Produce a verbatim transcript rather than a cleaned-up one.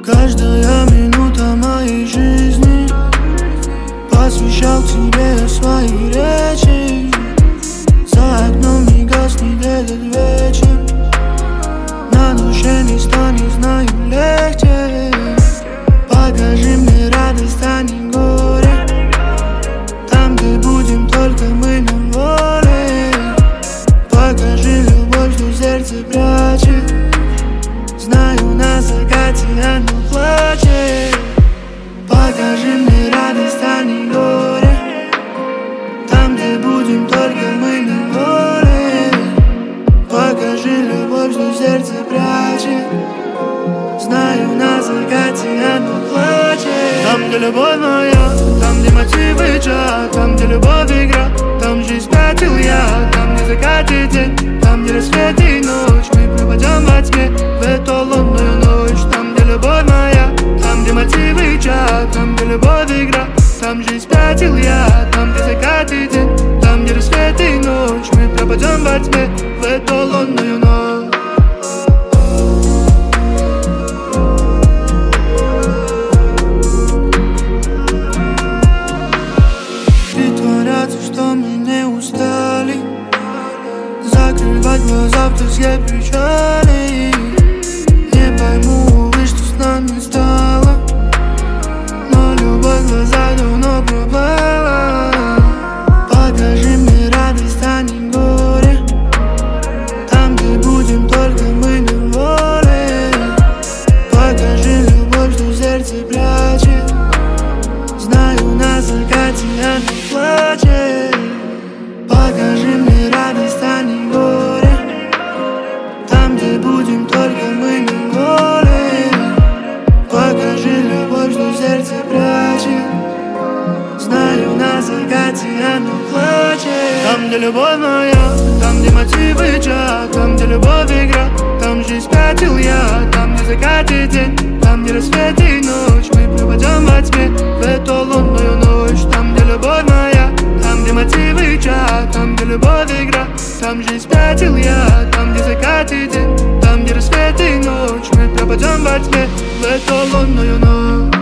Каждая минута моей жизни посвящал тебе свои речи. За окном не гаснет этот вечер, на душе не станет, знаю, легче. Покажи мне радость, а не горе, там, где будем только мы на воле. Покажи любовь, что сердце прячет, знаю, на закате оно плачет. Покажи мне радость, а не горе, там, где будем только мы на воле. Покажи любовь, что сердце прячет, знаю, на закате оно плачет. Там, где любовь моя, там, где мотивы чат, там, где любовь игра, там жизнь спятил я. Там, где закатит день, там, где рассвет и ночь, мы пропадем во тьме в эту лунную ночь. Там, где любовь моя, там, где мотивы чат, там, где любовь игра, там жизнь спятил я. Там, где закатит день, там, где рассвет и ночь, мы пропадем во тьме в эту лунную ночь. Притворяться, что мы не устали, закрывать глаза в тоске печали. Не пойму, увы, что с нами стало, но любовь в глазах давно пропала. Покажи мне радость, а не горе, там, где будем только мы на воле. Покажи любовь, что сердце прячет, знаю, на закате оно плачет. Покажи мне радость, а не горе, там, где будем только мы на воле. Покажи любовь, что сердце прячет, знаю, на закате оно плачет. Там, где любовь моя, там, где мотивы чат, там, где любовь игра, там жизнь спятил я. Там, где закатит день, там, где рассвет и ночь, мы пропадем во тьме в эту лунную ночь. Там, где любовь моя, там, где мотивы чат, там, где любовь игра, там жизнь спятил я. Там, где закатит день, там, где рассвет и ночь, мы пропадем во тьме в эту лунную ночь.